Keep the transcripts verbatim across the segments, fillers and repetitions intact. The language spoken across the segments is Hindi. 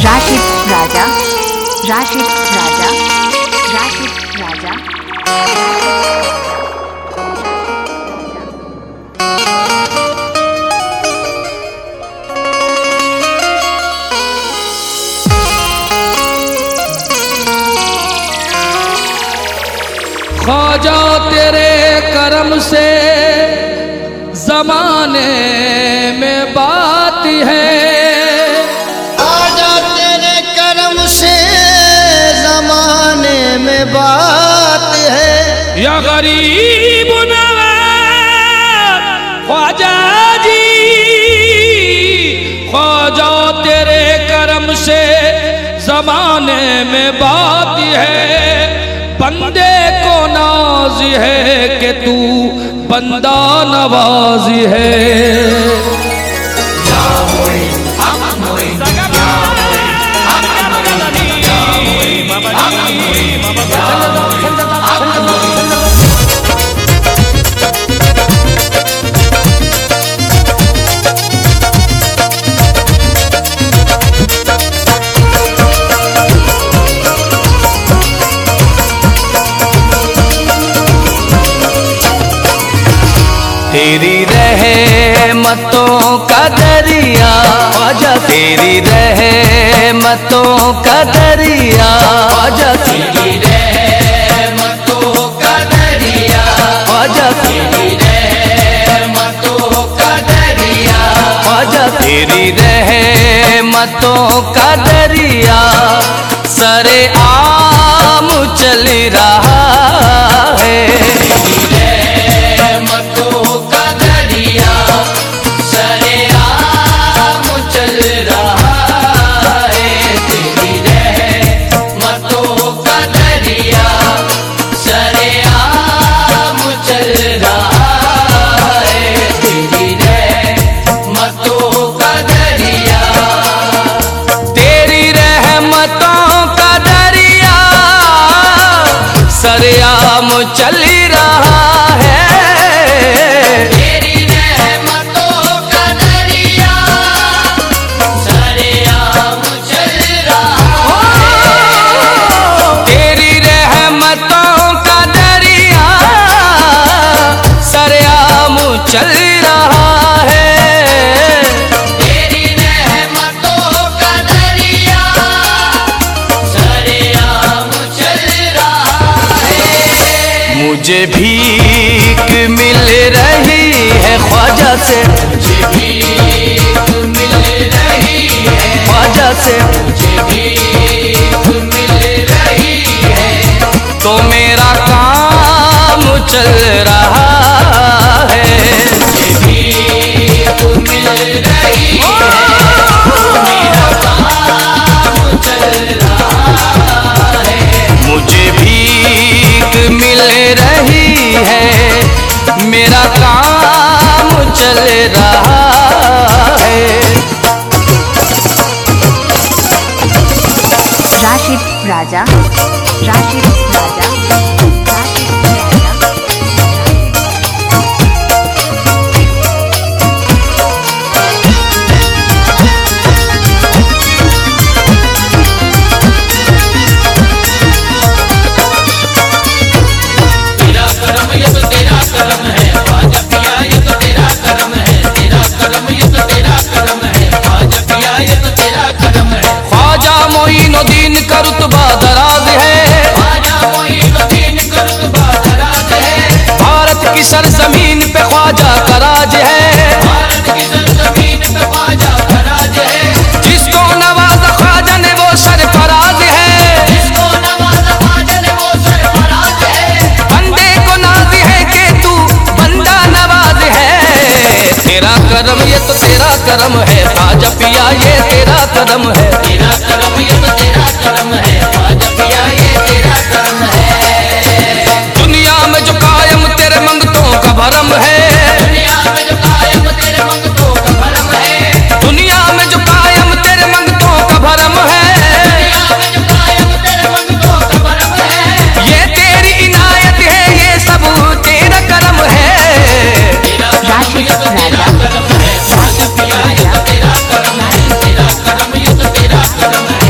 राशिद राजा, राशिद राजा, राशिद राजा। ख्वाजा तेरे करम से जमाने में बात है, ख्वाजा तेरे करम से जमाने में बात है। या गरीब नवाज ख्वाजा जी, ख्वाजा तेरे करम से जमाने में बात है। बंदे को नाज है कि तू बंदा नवाज है। तेरी रहमतों का दरिया ख्वाजा, तेरी रहमतों का दरिया ख्वाजा, तेरी रहमतों का दरिया ख्वाजा, तेरी रहमतों का दरिया ख्वाजा, तेरी रहमतों का दरिया सरे आम चल रहा है। सरेआम चल रहा है, तेरी रहमतों का दरिया सरेआम चल रहा है। तेरी रहमतों का दरिया सरेआम चल रहा है। तेरी रहमतों का दरिया सरेआम चल रहा है। मुझे भीख मिल रही है ख्वाजा से, मुझे भीख मिल रही है ख्वाजा से, मुझे भीख मिल रही है। तो मेरा काम चल रहा है, मुझे भीख मिल रही है, तो मेरा काम चल रहा है। मुझे भीख मिल रही है, मेरा काम चल रहा है। राशिद राजा, राशिद राजा, राशिद राजा। मोइनुद्दीन का रुतबा दराज है, भारत की सरजमीन पे ख्वाजा का राज है। जिसको नवाजा ख्वाजा ने वो सरफराज है, बंदे को नाज है कि तू बंदा नवाज है। तेरा करम ये तो तेरा करम है ख्वाजा पिया, ये तेरा करम है, तेरा करम ये तो तेरा करम है ख्वाजा पिया, ये तेरा करम है। दुनिया में जो कायम तेरे मंगतों का भरम है, दुनिया में जो कायम तेरे मंगतों का भरम है, दुनिया में जो कायम तेरे मंगतों का भरम है, दुनिया में जो कायम तेरे मंगतों का भरम है। ये तेरी इनायत है, ये सब तेरा करम है। राशिद राजा, राशिद राजा, तेरा करम है, तेरा करम ये तो तेरा करम है।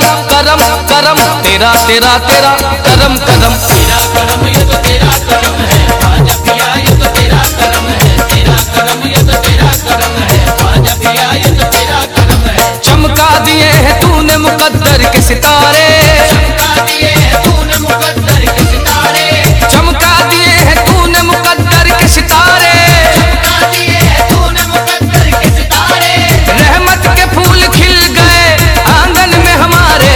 करम करम तेरा तेरा तेरा करम करम तेरा करम ये तो तेरा करम है ख्वाजा पिया ये तो तेरा करम है तेरा करम ये तो तेरा करम है ख्वाजा पिया ये तो तेरा करम है चमका दिए हैं तूने मुकद्दर के सितारे चमका दिए हैं तूने मुकद्दर के सितारे चमका दिए हैं तूने मुकद्दर के सितारे चमका दिए हैं तूने मुकद्दर के सितारे रहमत के फूल खिल गए आंगन में हमारे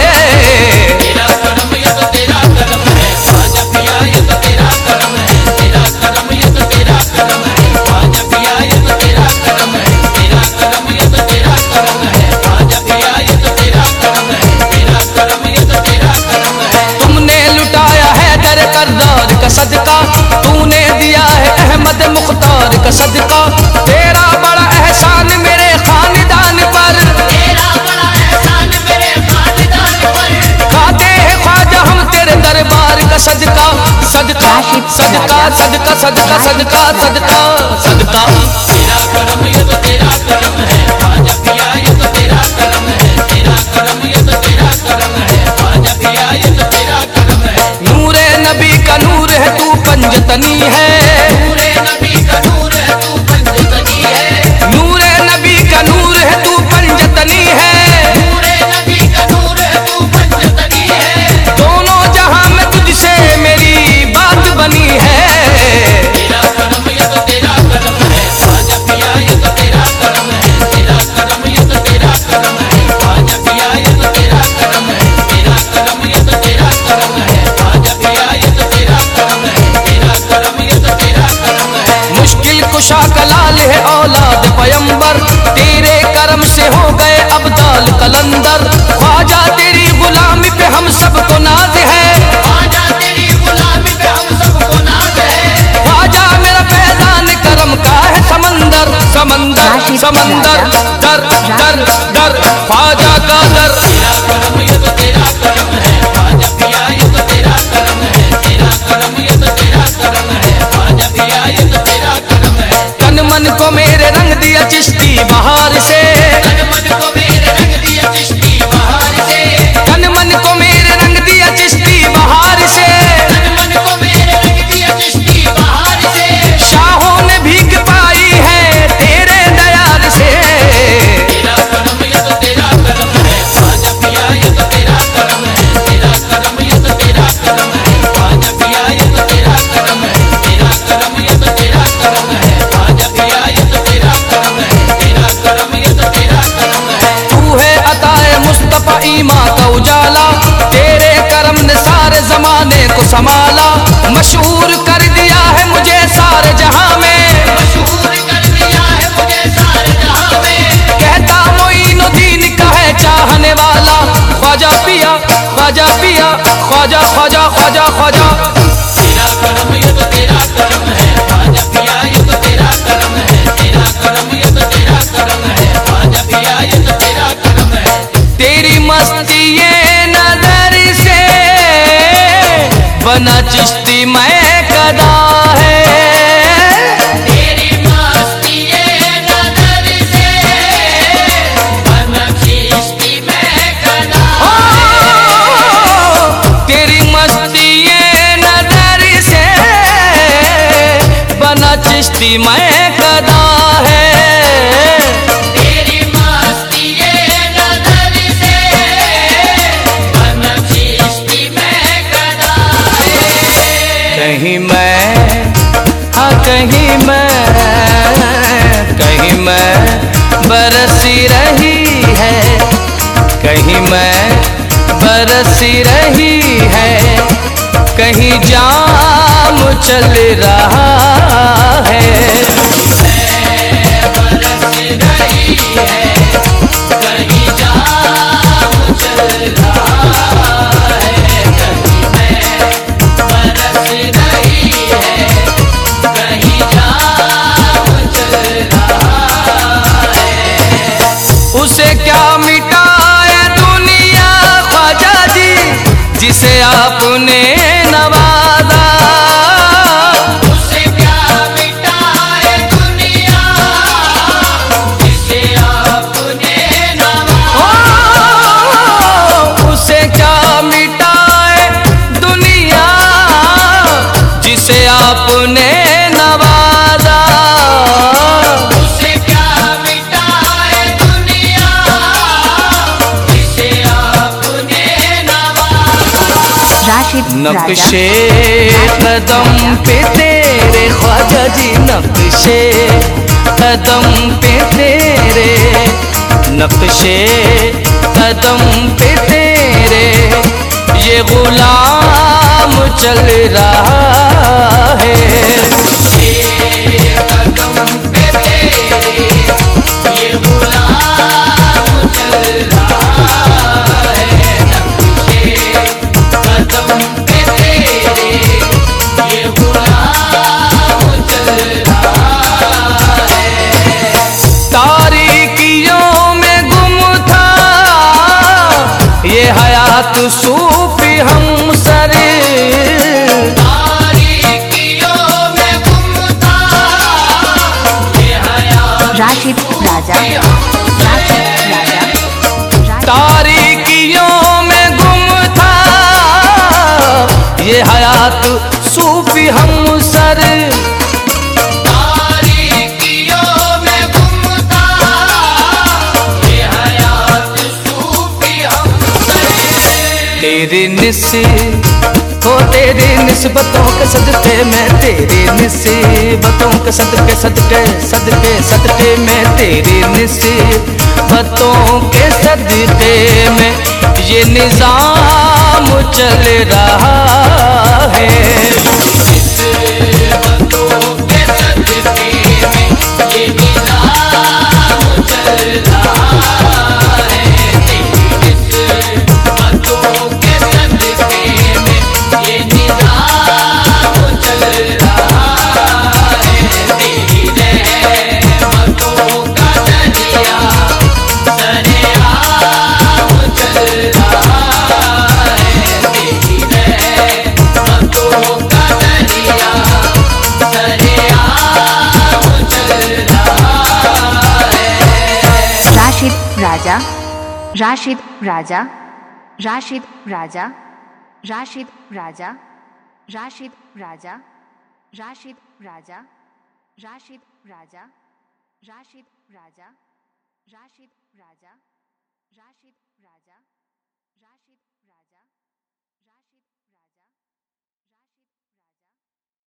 तेरा करम ये तो तेरा करम है ख्वाजा पिया ये तो तेरा करम है तेरा करम ये तो तेरा करम है ख्वाजा पिया ये तो तेरा करम है तेरा करम ये तो तेरा करम है ख्वाजा पिया ये तो तेरा करम है तेरा करम ये तो तेरा करम है तुमने लुटाया है दर करदार का सदका तूने दिया है अहमद मुख्तार का सदका तेरा बड़ा एहसान मेरे खानदान पर तेरा बड़ा एहसान मेरे खानदान पर खाते हैं ख्वाजा हम तेरे दरबार का सदका सदका सदका सदका सदका सदका सदका सदका तेरा करम ये तो तेरा करम है ख्वाजा पिया ये तो तेरा करम है तेरा करम ये तो तेरा करम है ख्वाजा पिया ये तो तेरा करम है नूरे नबी का नूर है तू पंजतनी है नूरे नबी का नूर है तू पंजतनी है नूरे नबी का नूर है तू पंजतनी है नूरे नबी का नूर है तू पंजतनी है दोनों जहां में तुझसे मेरी बात बनी है तेरा करम ये तो तेरा करम है ख्वाजा पिया ये तो तेरा करम है तेरा करम ये तो तेरा करम है ख्वाजा पिया ये तो तेरा करम है तेरा करम ये तो तेरा करम है ख्वाजा पिया ये तो तेरा करम है तेरा करम ये तो तेरा करम है मुश्किल कुशा का लाल है औलाद पयंबर तेरे करम से हो गए अब्दाल कलंदर ख्वाजा तेरी गुलामी पे हम सबको नाज है ख्वाजा तेरी गुलामी पे हम सबको नाज है ख्वाजा मेरा फैजान करम का है समंदर समंदर समंदर दर दर दर ख्वाजा का दर तेरा करम ये तो तेरा करम है ख्वाजा पिया ये तो तेरा करम है तेरा करम ये तो तेरा करम है ख्वाजा पिया ये तो तेरा करम है तन मन को मेरे रंग दिया चिश्ती बहार से तन मन को मेरे रंग दिया चिश्ती बहार से तन मन को मेरे रंग दिया चिश्ती बहार से तन मन को मेरे रंग दिया चिश्ती बहार से शाहों ने भीग पाई है तेरे दयार से तेरा करम ये तो तेरा करम है ख्वाजा पिया ये तो तेरा करम है तेरा करम ये तो तेरा करम है ख्वाजा पिया ये तो तेरा करम है तेरा करम ये तो तेरा करम है ख्वाजा पिया ये तो तेरा करम है तेरा करम ये तो तेरा करम है तू है अताए मुस्तफा ईमा का उजाला तेरे करम ने सारे जमाने को संभाला मशहूर कर दिया है मुझे सारे जहां में मशहूर कर दिया है मुझे सारे जहां में कहता मोइनुद्दीन का है चाहने वाला ख्वाजा पिया ख्वाजा पिया ख्वाजा ख्वाजा ख्वाजा ख्वाजा तेरा करम ये तो तेरा करम है ख्वाजा पिया ये तो तेरा करम है तेरा करम ये तो तेरा करम है ख्वाजा पिया ये तो तेरा करम है तेरी मस्ती ये नजर से बना चिश्ती मैं कदा है तेरी मस्ती ये नजर से बनचिश्ती में कदा ओ, तेरी मस्ती ये नजर से बना चिश्ती मैं कदा है तेरी मस्ती ये नजर से बनचिश्ती में कदा कहीं मैं हाँ कहीं मैं कहीं मैं बरसी रही है कहीं मैं बरसी रही है कहीं जाम चल रहा है बरस रही है कहीं जाम चल रहा है कहीं मैं बरस रही है कहीं जाम चल रहा है उसे क्या मिटाए दुनिया ख्वाजा जी जिसे आपने नवाजा उसे क्या मिटाए दुनिया जिसे आपने नवाजा राशिद राजा नक्शे कदम पे तेरे ख्वाजा जी, नक्शे कदम पे तेरे, नक्शे कदम पे तेरे ये गुलाम चल रहा है। ये हयात सूफी हम सर, तारीकियों में गुम था ये हयात राशिद राजा राशिद राजा तारीकियों में गुम था ये हयात सूफी हम सर, तेरी निसी हो तेरी निस्बतों के सदके में, तेरी निस्बतों के सदके सदके सदके सदके में, तेरी निस्बतों के सदके में ये निजाम चल रहा है। निस्बतों के सदके में ये निजाम चल रहा है, राजा राशिद राजा राशिद राजा राशिद राजा राशिद राजा राशिद राजा राशिद राजा राशिद राजा राशिद राजा राशिद राजा राशिद राजा राशिद